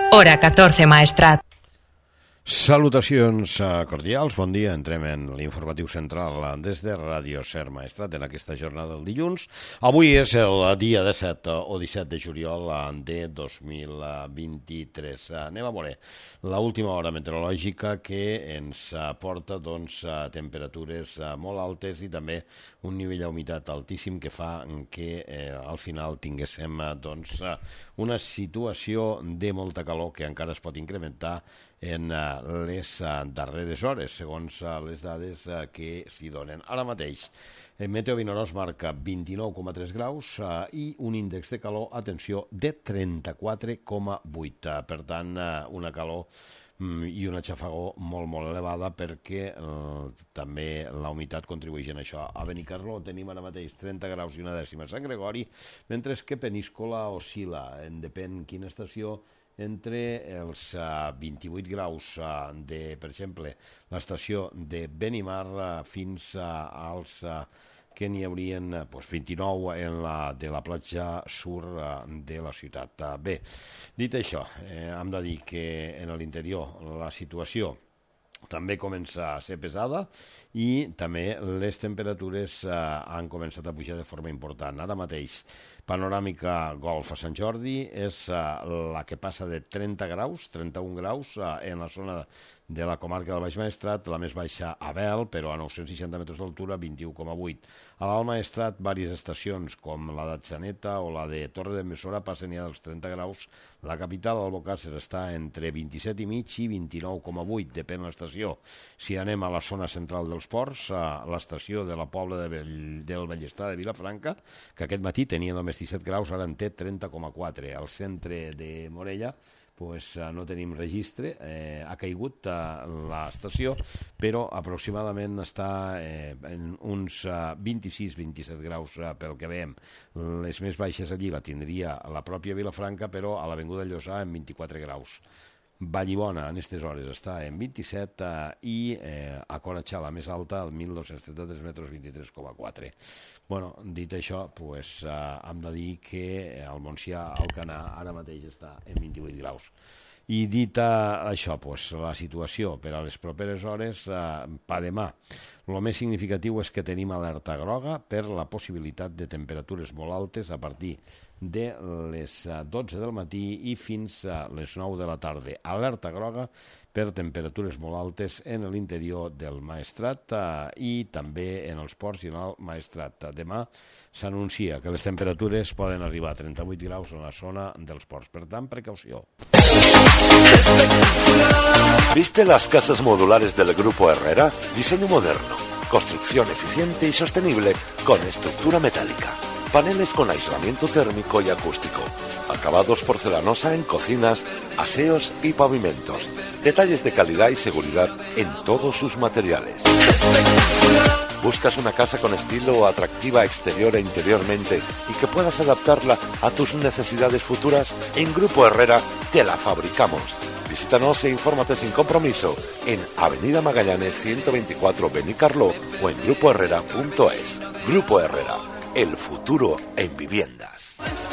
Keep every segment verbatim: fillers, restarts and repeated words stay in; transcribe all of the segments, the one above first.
Hora catorze, Maestrat. Salutacions cordials, bon dia. Entrem en l'informatiu central des de Ràdio Ser Maestrat en aquesta jornada del dilluns. Avui és el dia disset o disset de juliol de dos mil vint-i-tres. Anem a veure l'última hora meteorològica que ens porta doncs, temperatures molt altes i també un nivell d'humitat altíssim que fa que eh, al final tinguéssim doncs, una situació de molta calor que encara es pot incrementar en les darreres hores, segons les dades que s'hi donen. Ara mateix, el Meteo Vinaròs marca vint-i-nou coma tres graus i un índex de calor, atenció, de trenta-quatre coma vuit. Per tant, una calor i una xafagor molt, molt elevada perquè eh, també la humitat contribueix en això. A Benicarló tenim ara mateix trenta graus i una dècima a Sant Gregori, mentre que Peníscola oscil·la, en depèn quina estació, entre els uh, vint-i-vuit graus uh, de, per exemple, l'estació de Benimar uh, fins uh, als uh, que n'hi haurien uh, pues, vint-i-nou en la, de la platja sur uh, de la ciutat. Uh, bé, dit això, eh, hem de dir que en l'interior la situació també comença a ser pesada i també les temperatures eh, han començat a pujar de forma important. Ara mateix, panoràmica Golf a Sant Jordi és eh, la que passa de trenta graus, trenta-un graus eh, en la zona de la comarca del Baix Maestrat, la més baixa a Bel, però a nou-cents seixanta metres d'altura, vint-i-u coma vuit. A l'Alt Maestrat, diverses estacions, com la d'Atxaneta o la de Torre d'Emissora, passen ja dels trenta graus. La capital, Albocàsser, està entre vint-i-set i mig i vint-i-nou coma vuit, depèn de l'estació. Si anem a la zona central dels ports, a l'estació de la Pobla de Bell, del Bellestar de Vilafranca, que aquest matí tenia només disset graus, ara en té trenta coma quatre. Al centre de Morella, pues, no tenim registre, eh, ha caigut eh, l'estació, però aproximadament està eh, en uns eh, vint-i-sis vint-i-set graus eh, pel que veiem. Les més baixes allí la tindria la pròpia Vilafranca, però a l'Avinguda Llosà en vint-i-quatre graus. Vallibona en aquestes hores està en vint-i-set eh, i eh, a Coratxà, la més alta, al mil dos-cents trenta-tres metres, vint-i-tres coma quatre. Bueno, dit això, pues, eh, hem de dir que el Montsià, Alcanar, ara mateix està en vint-i-vuit graus. I dit això, pues, la situació per a les properes hores, eh, per demà, el més significatiu és que tenim alerta groga per la possibilitat de temperatures molt altes a partir de les dotze del matí i fins a les nou de la tarda. Alerta groga per temperatures molt altes en l'interior del Maestrat eh, i també en els ports i en el Maestrat. Demà s'anuncia que les temperatures poden arribar a trenta-vuit graus en la zona dels ports. Per tant, precaució. ¿Viste las casas modulares del Grupo Herrera? Diseño moderno, construcción eficiente y sostenible con estructura metálica, paneles con aislamiento térmico y acústico, acabados porcelanosa en cocinas, aseos y pavimentos, detalles de calidad y seguridad en todos sus materiales. ¿Buscas una casa con estilo, atractiva exterior e interiormente y que puedas adaptarla a tus necesidades futuras? En Grupo Herrera te la fabricamos. Visítanos e infórmate sin compromiso en Avenida Magallanes ciento veinticuatro Benicarló o en grupo herrera punto es. Grupo Herrera, el futuro en viviendas.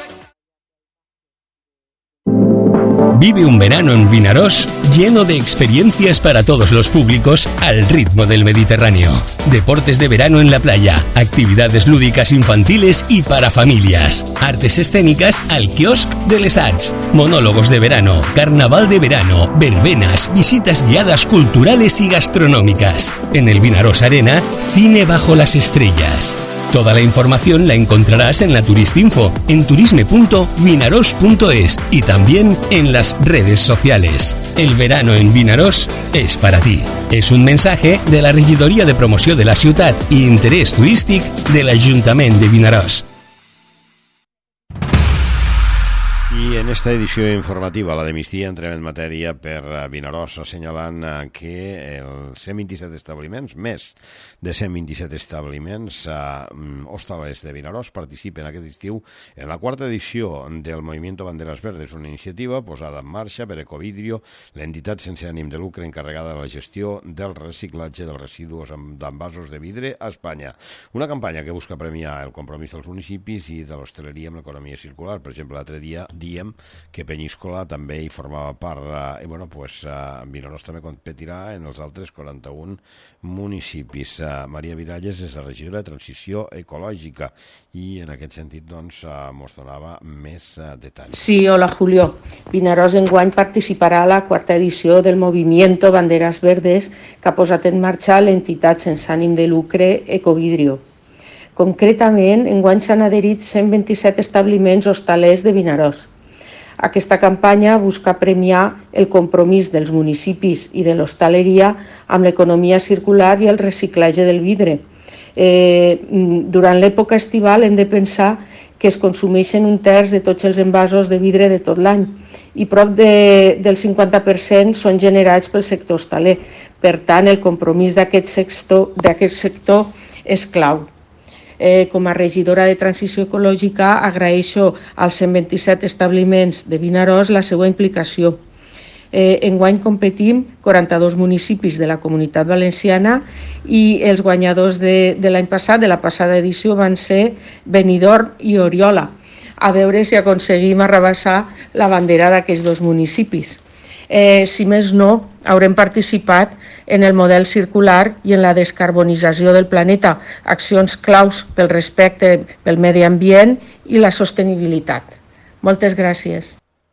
Vive un verano en Vinaròs lleno de experiencias para todos los públicos al ritmo del Mediterráneo. Deportes de verano en la playa, actividades lúdicas infantiles y para familias, artes escénicas al quiosc de Les Arts, monólogos de verano, carnaval de verano, verbenas, visitas guiadas culturales y gastronómicas. En el Vinaròs Arena, cine bajo las estrellas. Toda la información la encontrarás en la Turistinfo, en turisme punto vinaròs punto es y también en las redes sociales. El verano en Vinaròs es para ti. Es un mensaje de la Regidoria de Promoció de la Ciutat i Interès Turístic de l'Ajuntament de Vinaròs. I en esta edició informativa, la de migdia, entrem en matèria per Vinaròs, assenyalant que els cent vint-i-set establiments, més de cent vint-i-set establiments eh, hostalers de Vinaròs participen aquest estiu en la quarta edició del Movimiento Banderas Verdes, una iniciativa posada en marxa per Ecovidrio, l'entitat sense ànim de lucre encarregada de la gestió del reciclatge dels residus d'envasos de vidre a Espanya. Una campanya que busca premiar el compromís dels municipis i de l'hostaleria amb l'economia circular. Per exemple, l'altre dia, diem que Penyíscola també hi formava part, eh, i bueno, pues, eh, Vinaròs també competirà en els altres quaranta-un municipis. Eh, Maria Viralles és la regidora de Transició Ecològica i en aquest sentit doncs eh, mos donava més eh, detalls. Sí, hola Julio. Vinaròs enguany participarà a la quarta edició del Movimiento Banderas Verdes que ha posat en marxa l'entitat sense ànim de lucre Ecovidrio. Concretament, enguany s'han adherit cent vint-i-set establiments hostalers de Vinaròs. Aquesta campanya busca premiar el compromís dels municipis i de l'hostaleria amb l'economia circular i el reciclatge del vidre. Eh, durant l'època estival hem de pensar que es consumeixen un terç de tots els envasos de vidre de tot l'any i prop de, del cinquanta per cent són generats pel sector hostaler. Per tant, el compromís d'aquest sector, d'aquest sector és clau. Eh, com a regidora de Transició Ecològica agraeixo als cent vint-i-set establiments de Vinaròs la seva implicació. Eh, enguany competim quaranta-dos municipis de la Comunitat Valenciana i els guanyadors de, de l'any passat, de la passada edició, van ser Benidorm i Oriola. A veure si aconseguim arrabassar la bandera d'aquests dos municipis. Eh, si més no, haurem participat en el model circular i en la descarbonització del planeta, accions claus pel respecte pel medi ambient i la sostenibilitat. Moltes gràcies.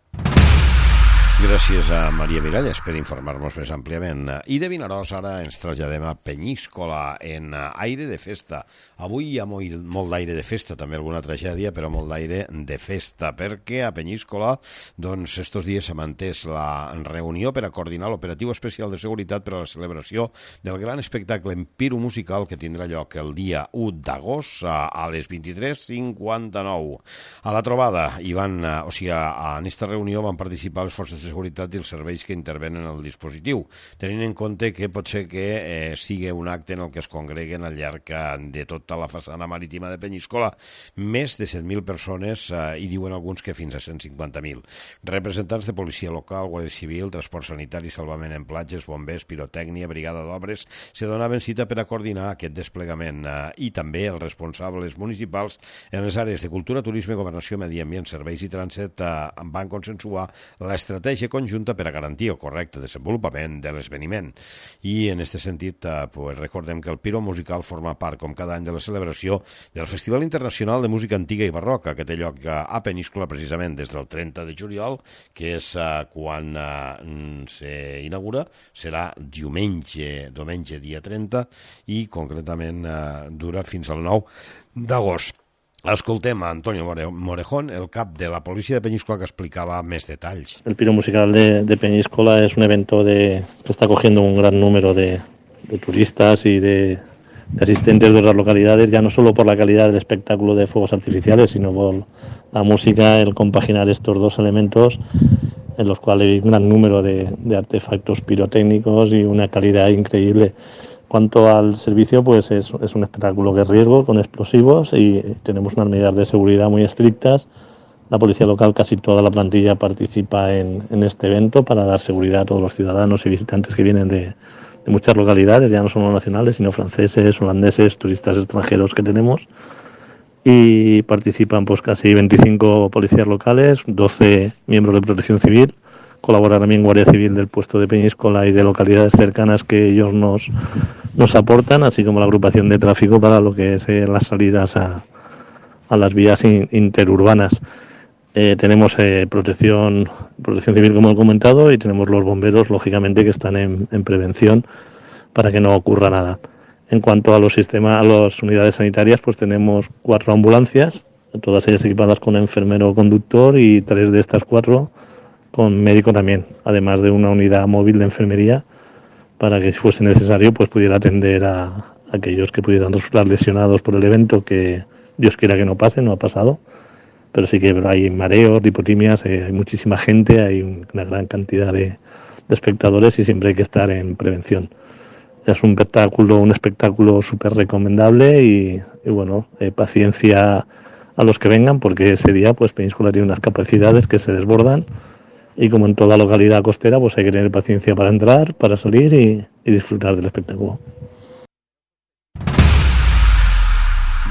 Gràcies a Maria Miralles per informar-nos més àmpliament. I de Vinaròs ara ens traslladem a Penyíscola en aire de festa. Avui hi ha molt, molt d'aire de festa, també alguna tragèdia, però molt d'aire de festa, perquè a Penyíscola, doncs, estos dies s'ha mantès la reunió per a coordinar l'operatiu especial de seguretat per a la celebració del gran espectacle Empiro musical que tindrà lloc el dia u d'agost a les vint-i-tres cinquanta-nou. A la trobada, hi van, o sigui, en aquesta reunió van participar les forces de seguretat i els serveis que intervenen en el dispositiu, tenint en compte que pot ser que eh, sigui un acte en el que es congreguen al llarg de tota la façana marítima de Penyíscola més de set mil persones eh, i diuen alguns que fins a cent cinquanta mil. Representants de policia local, guàrdia civil, transport sanitari, salvament en platges, bombers, pirotècnia, brigada d'obres, se donaven cita per a coordinar aquest desplegament eh, i també els responsables municipals en les àrees de cultura, turisme, governació, medi ambient, serveis i trànsit eh, van consensuar l'estratègia conjunta per a garantir el correcte desenvolupament de l'esveniment. I en aquest sentit, eh, pues, recordem que el Piro musical forma part, com cada any, de la celebració del Festival Internacional de Música Antiga i Barroca, que té lloc a Penyíscola precisament des del trenta de juliol, que és eh, quan eh, s'inaugura, serà diumenge, diumenge dia trenta, i concretament eh, dura fins al nou d'agost. Escoltem a Antonio Morejón, el cap de la Policia de Peñíscola, que explicaba més detalls. El Piro Musical de, de Peñíscola es un evento de, que está cogiendo un gran número de, de turistas y de, de asistentes de otras localidades, ya no solo por la calidad del espectáculo de fuegos artificiales, sino por la música, el compaginar estos dos elementos, en los cuales hay un gran número de, de artefactos pirotécnicos y una calidad increíble. Cuanto al servicio, pues es, es un espectáculo que es riesgo, con explosivos, y tenemos unas medidas de seguridad muy estrictas. La policía local, casi toda la plantilla participa en, en este evento para dar seguridad a todos los ciudadanos y visitantes que vienen de, de muchas localidades, ya no solo nacionales, sino franceses, holandeses, turistas extranjeros que tenemos. Y participan pues casi veinticinco policías locales, doce miembros de protección civil. Colabora también Guardia Civil del puesto de Peñíscola y de localidades cercanas que ellos nos, nos aportan, así como la agrupación de tráfico para lo que es eh, las salidas a, a las vías in, interurbanas. Eh, tenemos eh, protección, protección civil, como he comentado, y tenemos los bomberos, lógicamente, que están en, en prevención para que no ocurra nada. En cuanto a los sistemas, a las unidades sanitarias, pues tenemos cuatro ambulancias, todas ellas equipadas con enfermero conductor, y tres de estas cuatro con médico también, además de una unidad móvil de enfermería para que si fuese necesario pues pudiera atender a, a aquellos que pudieran resultar lesionados por el evento, que Dios quiera que no pase, no ha pasado, pero sí que hay mareos, lipotimias, eh, hay muchísima gente, hay una gran cantidad de, de espectadores y siempre hay que estar en prevención. Es un espectáculo, un espectáculo súper recomendable y, y bueno, eh, paciencia a los que vengan, porque ese día pues Peñíscola tiene unas capacidades que se desbordan. Y como en toda localidad costera, pues hay que tener paciencia para entrar, para salir y, y disfrutar del espectáculo.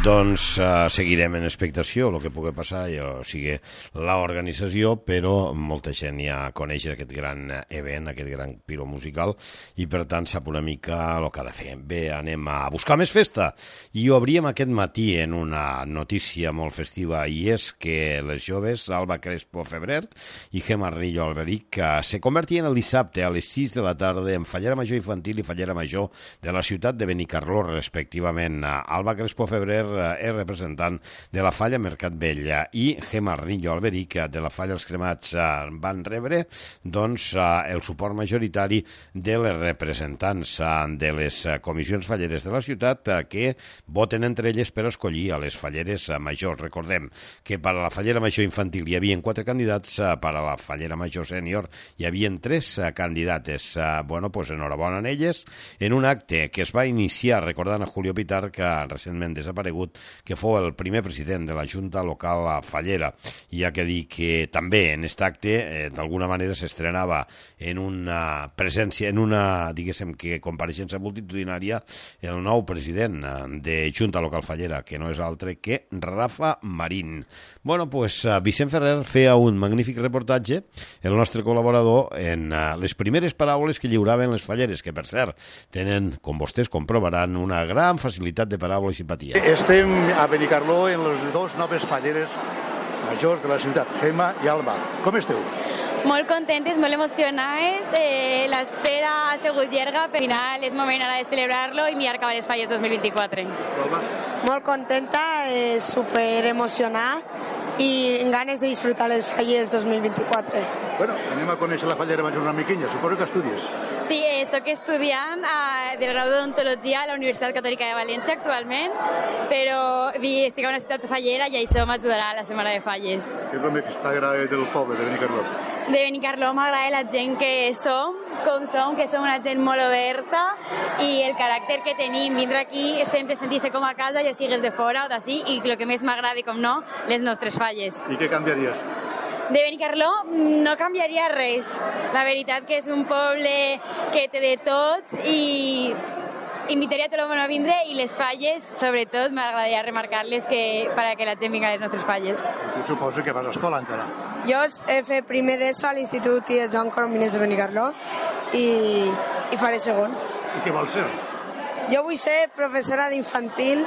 doncs uh, seguirem en expectació el que pugui passar, o sigui, l'organització, però molta gent ja coneix aquest gran event, aquest gran piro musical, i per tant sap una mica el que ha de fer. Bé, anem a buscar més festa, i obríem aquest matí en una notícia molt festiva, i és que les joves Alba Crespo Febrer i Gemma Rillo Alberic se convertien el dissabte a les sis de la tarda en fallera major infantil i fallera major de la ciutat de Benicarló, respectivament. Alba Crespo Febrer és representant de la Falla Mercat Vell i Gemma Rillo Alberic de la Falla Els Cremats van rebre doncs, el suport majoritari de les representants de les comissions falleres de la ciutat que voten entre elles per escollir a les falleres majors. Recordem que per a la fallera major infantil hi havia quatre candidats, per a la fallera major sènior hi havia tres candidates. Bueno, pues enhorabona en elles, en un acte que es va iniciar recordant a Julio Pitar, que recentment desaparegut, que fou el primer president de la Junta Local Fallera. Hi ha que dir que també en aquest acte eh, d'alguna manera s'estrenava en una presència, en una, diguéssim, que compareixença multitudinària, el nou president de Junta Local Fallera, que no és altre que Rafa Marín. Bueno, pues Vicent Ferrer feia un magnífic reportatge, el nostre col·laborador, en les primeres paraules que lliuraven les falleres, que per cert tenen, com vostès comprovaran, una gran facilitat de paraula i simpatia. Estem a Benicarló en les dues noves falleres majors de la ciutat, Gemma i Alba. Com esteu? Molt contentes, molt emocionades. Eh, L'espera ha sigut llarga, però al final és moment ara de celebrar-lo i mirar cap a les falles dos mil vint-i-quatre. Alba? Molt contenta, eh, super emocionada i amb ganes de disfrutar les falles dos mil vint-i-quatre. Bueno, anem a conèixer la fallera major una miquenya. Suposo que estudies. Sí, eh, soc estudiant eh, del grau d'odontologia a la Universitat Catòlica de València actualment, però vi, estic a una ciutat fallera i això m'ajudarà a la setmana de falles. Què és el més que t'agrada del poble de Benicarló? De Benicarló m'agrada la gent que som, com som, que som una gent molt oberta i el caràcter que tenim, vindre aquí sempre sentir-se com a casa, ja sigues de fora o d'ací, i el que més m'agrada, com no, les nostres falles. I què canviaries? De Benicarló no canviaria res. La veritat que és un poble que té de tot i invitaria a tot el món a vindre, i les falles, sobretot, m'agradaria remarcar-les que, per a que la gent vingui a les nostres falles. Tu suposo que vas a escola encara. Jo he fet primer d'ESO a l'Institut Tia Joan Coromines de Benicarló i, i faré segon. I què vols ser? Jo vull ser professora d'infantil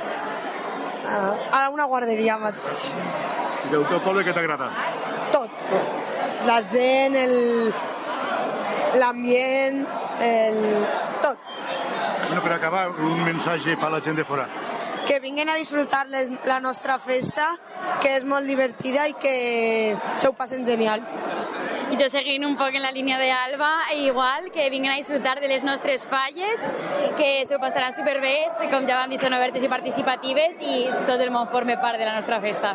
a una guarderia mateix. I del teu poble què t'agrada? Tot. La gent, el... l'ambient, el... tot. Bueno, per acabar, un missatge per a la gent de fora. Que vinguin a disfrutar les, la nostra festa, que és molt divertida i que se ho passen genial. I tot seguint un poc en la línia d'Alba, igual, que vinguin a disfrutar de les nostres falles, que s'ho passaran superbé, com ja vam dir, són obertes i participatives, i tot el món forma part de la nostra festa.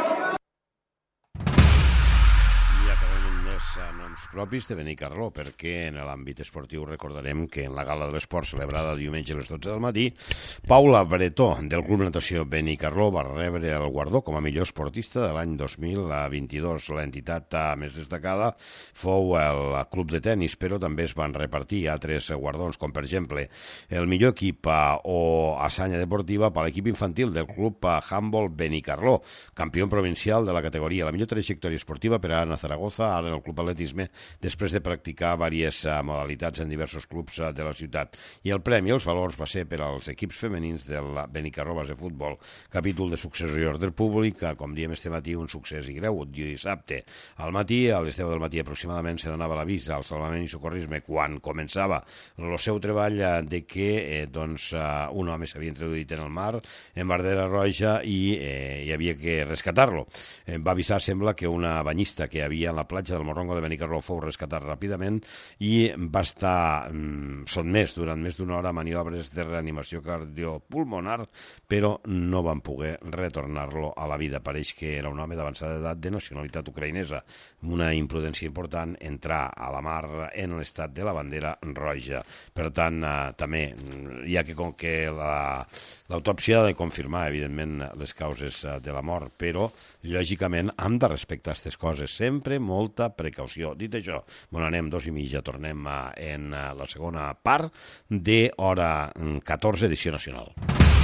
Noms propis de Benicarló, perquè en l'àmbit esportiu recordarem que en la gala de l'esport celebrada diumenge a les dotze del matí, Paula Bretó, del Club Natació Benicarló, va rebre el guardó com a millor esportista de l'any dos mil vint-i-dos. L'entitat més destacada fou el Club de Tenis, però també es van repartir altres guardons, com per exemple el millor equip o hassanya deportiva per a l'equip infantil del Club Handball Benicarló, campió provincial de la categoria, la millor trajectòria esportiva per a Ana Zaragoza, ara en el Club Atletisme, després de practicar diverses modalitats en diversos clubs de la ciutat. I el premi, els valors, va ser per als equips femenins del Benicarló Base Futbol, capítol de successió del públic, com diem este matí, un succés i greu. Dissabte al matí, a les deu del matí aproximadament, se donava l'avís al Salvament i Socorrisme quan començava el seu treball de que eh, doncs, un home s'havia introduït en el mar, en bandera roja, i eh, hi havia que rescatar-lo. Eh, va avisar, sembla, que una banyista que hi havia a la platja del Morrongo de Benicarló fou rescatat ràpidament i va estar mm, sotmès durant més d'una hora a maniobres de reanimació cardiopulmonar, però no van poder retornar-lo a la vida. Pareix que era un home d'avançada edat de nacionalitat ucraïnesa. Una imprudència important entrar a la mar en l'estat de la bandera roja. Per tant, eh, també hi ha que, com que l'autòpsia ha de confirmar, evidentment, les causes de la mort, però, lògicament, hem de respectar aquestes coses. Sempre molta precaució. Dit això, bueno, anem dos i mitja, tornem en la segona part de Hora catorze, edició nacional.